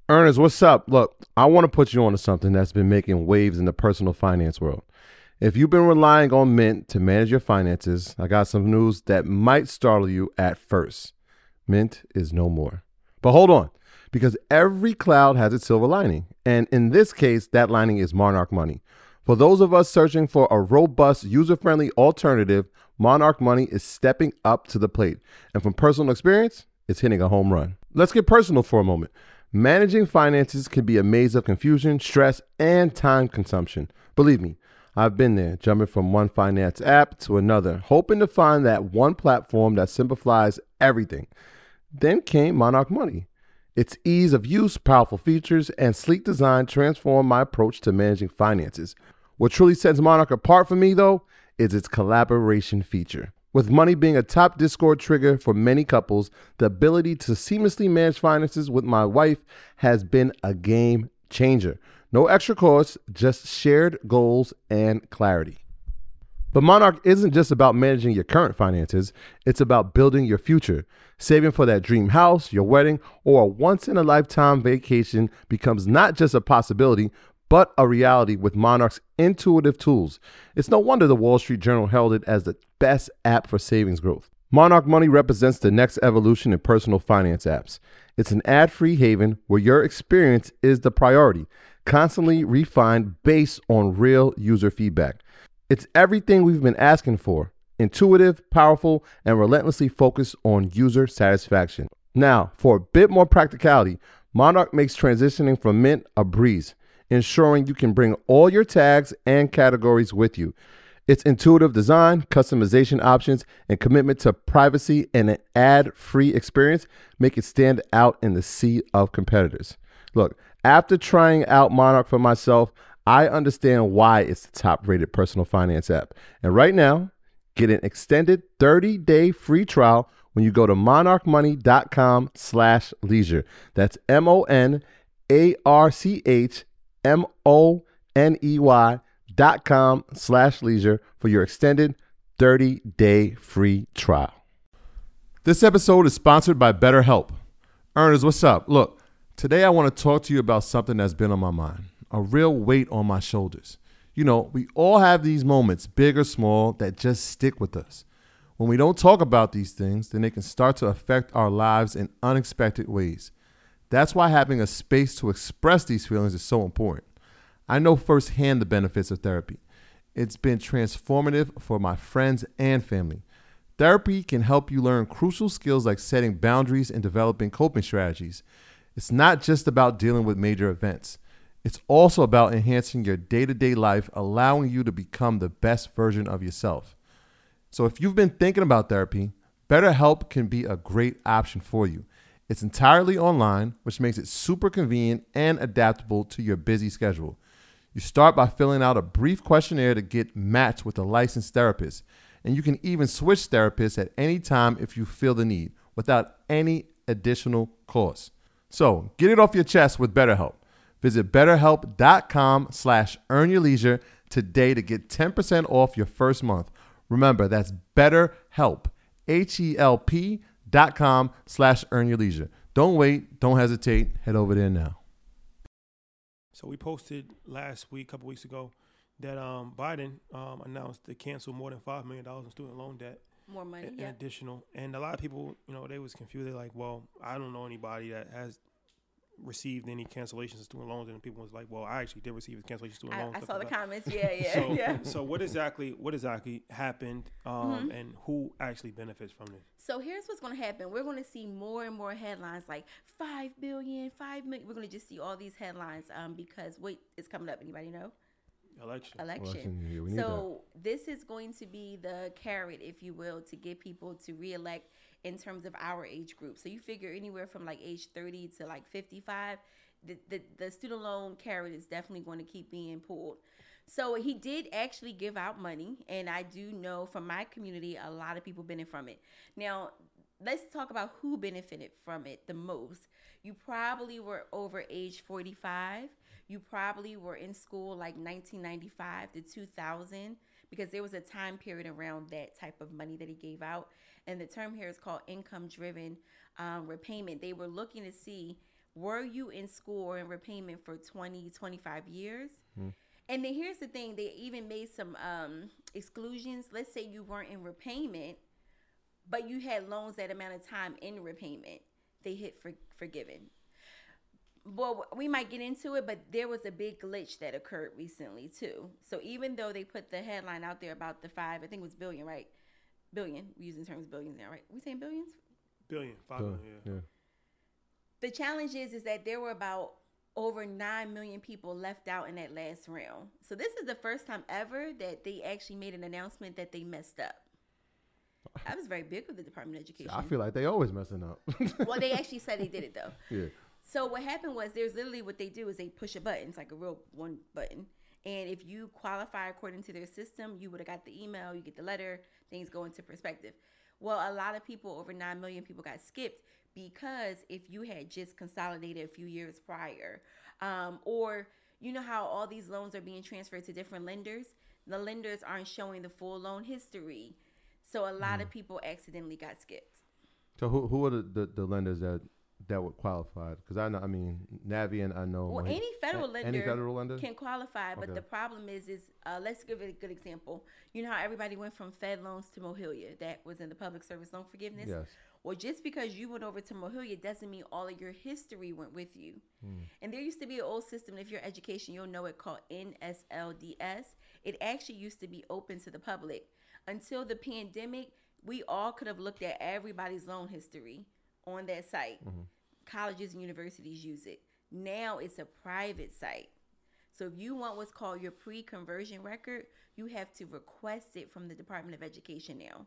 Ernest, what's up? Look, I want to put you onto something that's been making waves in the personal finance world. If you've been relying on Mint to manage your finances, I got some news that might startle you at first. Mint is no more. But hold on, because every cloud has its silver lining. And in this case, that lining is Monarch Money. For those of us searching for a robust, user-friendly alternative, Monarch Money is stepping up to the plate. And from personal experience, it's hitting a home run. Let's get personal for a moment. Managing finances can be a maze of confusion, stress, and time consumption. Believe me, I've been there, jumping from one finance app to another, hoping to find that one platform that simplifies everything. Then came Monarch Money. Its ease of use, powerful features, and sleek design transformed my approach to managing finances. What truly sets Monarch apart for me, though, is its collaboration feature. With money being a top Discord trigger for many couples, the ability to seamlessly manage finances with my wife has been a game changer. No extra costs, just shared goals and clarity. But Monarch isn't just about managing your current finances, it's about building your future. Saving for that dream house, your wedding, or a once-in-a-lifetime vacation becomes not just a possibility, but a reality with Monarch's intuitive tools. It's no wonder the Wall Street Journal held it as the best app for savings growth. Monarch Money represents the next evolution in personal finance apps. It's an ad-free haven where your experience is the priority, constantly refined based on real user feedback. It's everything we've been asking for: intuitive, powerful, and relentlessly focused on user satisfaction. Now, for a bit more practicality, Monarch makes transitioning from Mint a breeze, ensuring you can bring all your tags and categories with you. Its intuitive design, customization options, and commitment to privacy and an ad-free experience make it stand out in the sea of competitors. Look, after trying out Monarch for myself, I understand why it's the top-rated personal finance app. And right now, get an extended 30-day free trial when you go to monarchmoney.com/leisure. That's monarchmoney.com/leisure for your extended 30-day free trial. This episode is sponsored by BetterHelp. Ernest, what's up? Look, today I want to talk to you about something that's been on my mind, a real weight on my shoulders. You know, we all have these moments, big or small, that just stick with us. When we don't talk about these things, then they can start to affect our lives in unexpected ways. That's why having a space to express these feelings is so important. I know firsthand the benefits of therapy. It's been transformative for my friends and family. Therapy can help you learn crucial skills like setting boundaries and developing coping strategies. It's not just about dealing with major events. It's also about enhancing your day-to-day life, allowing you to become the best version of yourself. So if you've been thinking about therapy, BetterHelp can be a great option for you. It's entirely online, which makes it super convenient and adaptable to your busy schedule. You start by filling out a brief questionnaire to get matched with a licensed therapist, and you can even switch therapists at any time if you feel the need, without any additional cost. So get it off your chest with BetterHelp. Visit betterhelp.com/earnyourleisure today to get 10% off your first month. Remember, that's BetterHelp, HELP.com/earnyourleisure. Don't wait, don't hesitate, head over there now. So we posted last week, a couple weeks ago, that Biden announced to cancel more than $5 million in student loan debt. More money, yeah. Additional. And a lot of people, they was confused. They're like, well, I don't know anybody that has received any cancellations of student loans. And people was like, well, I actually did receive a cancellation of student loans. I saw the comments. Yeah. So what exactly happened and who actually benefits from this? So here's what's going to happen. We're going to see more and more headlines like 5 billion, 5 million. We're going to just see all these headlines because wait, it's coming up. Anybody know? Election. Yeah, so this is going to be the carrot, if you will, to get people to reelect in terms of our age group. So you figure anywhere from like age 30 to like 55, the student loan carrot is definitely going to keep being pulled. So he did actually give out money, and I do know from my community a lot of people benefit from it. Now, let's talk about who benefited from it the most. You probably were over age 45. You probably were in school like 1995 to 2000 because there was a time period around that type of money that he gave out. And the term here is called income-driven repayment. They were looking to see were you in school or in repayment for 20, 25 years? And then here's the thing. They even made some exclusions. Let's say you weren't in repayment, but you had loans that amount of time in repayment. They hit forgiven. Well, we might get into it, but there was a big glitch that occurred recently, too. So even though they put the headline out there about the I think it was billion, right? Billion. We're using terms billions now, right? We saying billions? Billion. 5 billion, yeah. The challenge is that there were about over 9 million people left out in that last round. So this is the first time ever that they actually made an announcement that they messed up. That was very big with the Department of Education. I feel like they always messing up. Well, they actually said they did it, though. Yeah. So what happened was there's literally what they do is they push a button. It's like a real one button. And if you qualify according to their system, you would have got the email, you get the letter, things go into perspective. Well, a lot of people, over 9 million people got skipped because if you had just consolidated a few years prior, or you know how all these loans are being transferred to different lenders, the lenders aren't showing the full loan history. So a lot of people accidentally got skipped. So who are the lenders that would qualify? Because I know, I mean, Navient, I know. Well, any federal lender can qualify, but Okay. the problem is let's give it a good example. You know how everybody went from Fed loans to Mohilia? That was in the public service loan forgiveness. Yes. Well, just because you went over to Mohilia doesn't mean all of your history went with you. And there used to be an old system, if you're education, you'll know it, called NSLDS. It actually used to be open to the public. Until the pandemic, we all could have looked at everybody's loan history on that site. Colleges and universities use it. Now it's a private site. So if you want what's called your pre-conversion record, you have to request it from the Department of Education now.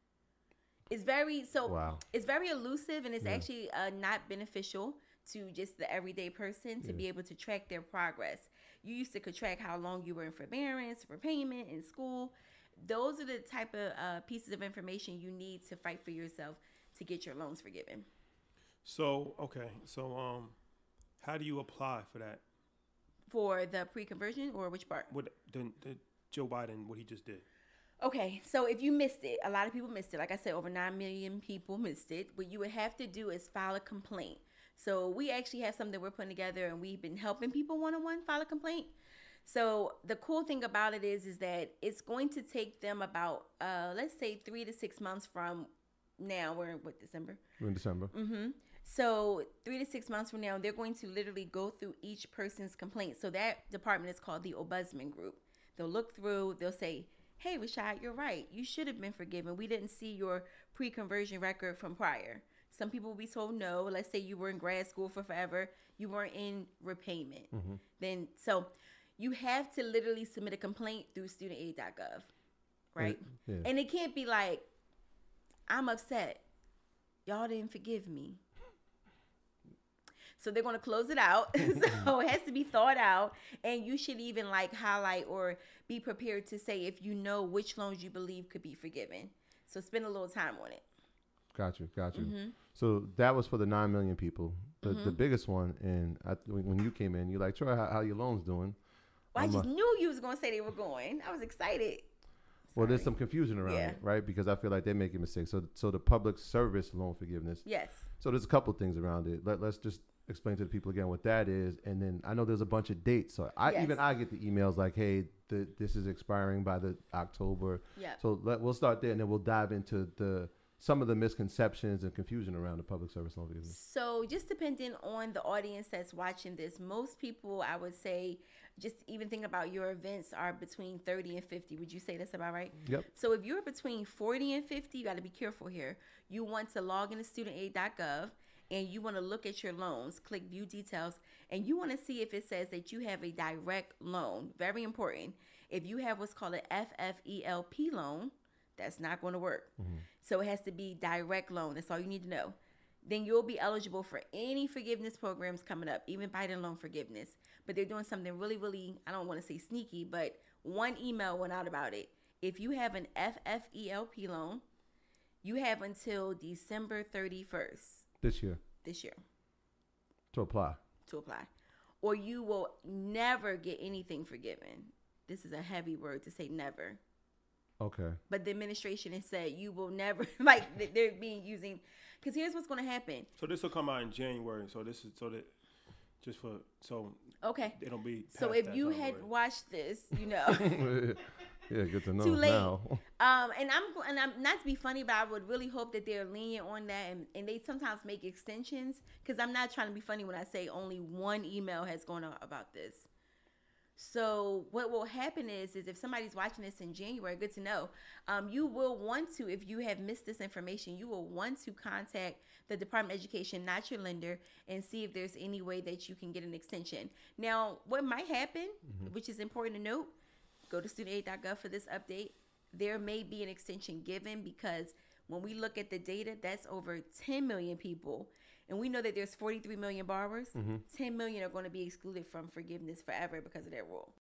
It's very It's very elusive, and it's actually not beneficial to just the everyday person to be able to track their progress. You used to could track how long you were in forbearance, repayment, in school. Those are the type of pieces of information you need to fight for yourself to get your loans forgiven. So, okay. So, how do you apply for that? For the pre-conversion, or which part? What the Joe Biden, what he just did? Okay, so if you missed it, a lot of people missed it. Like I said, over 9 million people missed it. What you would have to do is file a complaint. So we actually have something we're putting together, and we've been helping people one-on-one file a complaint. So the cool thing about it is that it's going to take them about, let's say, 3 to 6 months from now. We're in, December? We're in December. So 3 to 6 months from now, they're going to literally go through each person's complaint. So that department is called the Ombudsman Group. They'll look through, they'll say, hey, Rashad, you're right. You should have been forgiven. We didn't see your pre-conversion record from prior. Some people will be told no. Let's say you were in grad school for forever. You weren't in repayment. Then, so you have to literally submit a complaint through studentaid.gov, right? Yeah. And it can't be like, I'm upset. Y'all didn't forgive me. So they're going to close it out. So it has to be thought out. And you should even like highlight or be prepared to say if you know which loans you believe could be forgiven. So spend a little time on it. Got you. So that was for the 9 million people. The biggest one, and when you came in, you're like, Troy, how your loans doing? Well, I just knew you was going to say they were going. I was excited. Well, there's some confusion around it, right? Because I feel like they're making mistakes. So the public service loan forgiveness. Yes. So there's a couple things around it. Let's just explain to the people again what that is, and then I know there's a bunch of dates. So I get the emails like, hey, this is expiring by the October. Yeah. So we'll start there, and then we'll dive into some of the misconceptions and confusion around the public service loan forgiveness. So just depending on the audience that's watching this, most people, I would say, just even think about your events are between 30 and 50. Would you say that's about right? Yep. So if you're between 40 and 50, you got to be careful here. You want to log into studentaid.gov, and you want to look at your loans, click view details, and you want to see if it says that you have a direct loan. Very important. If you have what's called an FFELP loan, that's not going to work. So it has to be direct loan. That's all you need to know. Then you'll be eligible for any forgiveness programs coming up, even Biden loan forgiveness. But they're doing something really, really, I don't want to say sneaky, but one email went out about it. If you have an FFELP loan, you have until December 31st. This year. To apply. Or you will never get anything forgiven. This is a heavy word to say never. Okay. But the administration has said you will never, like they're being using, because here's what's going to happen. So this will come out in January. So this is just for so Okay. they don't be. So past if that you time had already. watched this, you know. Yeah, good to know Too late. now. And I'm not to be funny, but I would really hope that they're lenient on that, and they sometimes make extensions, because I'm not trying to be funny when I say only one email has gone out about this. So what will happen is if somebody's watching this in January, good to know, you will want to, if you have missed this information, you will want to contact the Department of Education, not your lender, and see if there's any way that you can get an extension. Now, what might happen, which is important to note, go to studentaid.gov for this update. There may be an extension given, because when we look at the data, that's over 10 million people. And we know that there's 43 million borrowers. 10 million are going to be excluded from forgiveness forever because of that rule.